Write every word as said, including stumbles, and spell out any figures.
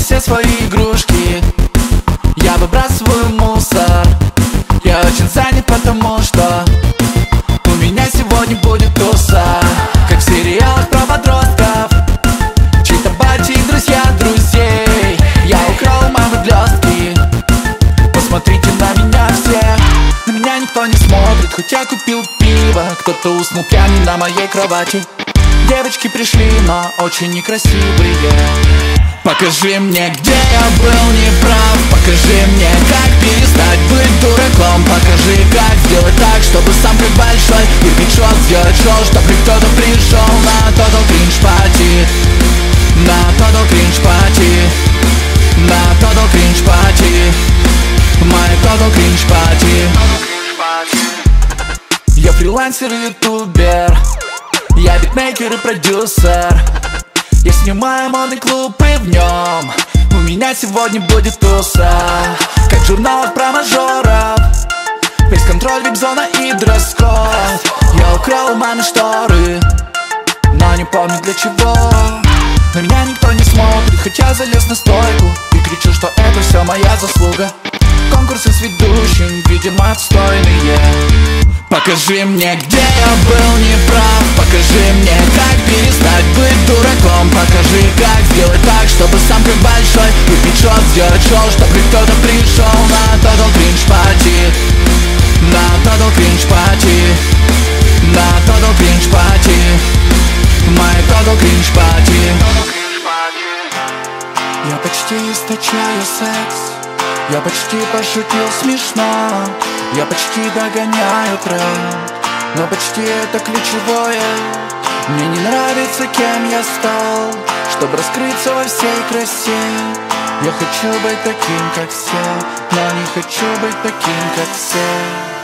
все свои игрушки, я выбрасываю мусор. Я очень занят, потому что у меня сегодня будет туса, как в сериалах про подростков, чьи-то бати и друзья друзей. Я украл у мамы блестки, посмотрите на меня все. На меня никто не смотрит, хоть я купил пиво. Кто-то уснул пьяный на моей кровати. Девочки пришли, но очень некрасивые. Покажи мне, где я был неправ. Покажи мне, как перестать быть дураком. Покажи, как сделать так, чтобы сам как большой кирпичок сделать шоу, чтобы кто-то пришел на Total Cringe Party. На Total Cringe Party. На Total Cringe Party. My Total Cringe Party. Я фрилансер и ютубер, я битмейкер и продюсер. Я снимаю модный клуб и в нем у меня сегодня будет туса, как в журналах про мажоров. Весь контроль, вип-зона и дресс-код. Я украл у мамы шторы, но не помню для чего. На меня никто не смотрит, хотя залез на стойку и кричу, что это все моя заслуга. Конкурсы с ведущим, видимо, отстойные. Покажи мне, где я был неправ. Покажи мне, как перестать быть дураком. Покажи, как сделать так, чтобы сам как большой кирпичок сделать шоу, чтобы кто-то пришел на Total Cringe Party. На Total Cringe Party. На Total Cringe Party. My Total Cringe Party. Я почти источаю секс, я почти пошутил смешно, я почти догоняю тренд, но почти это ключевое. Мне не нравится, кем я стал, чтобы раскрыться во всей красе. Я хочу быть таким, как все, но не хочу быть таким, как все.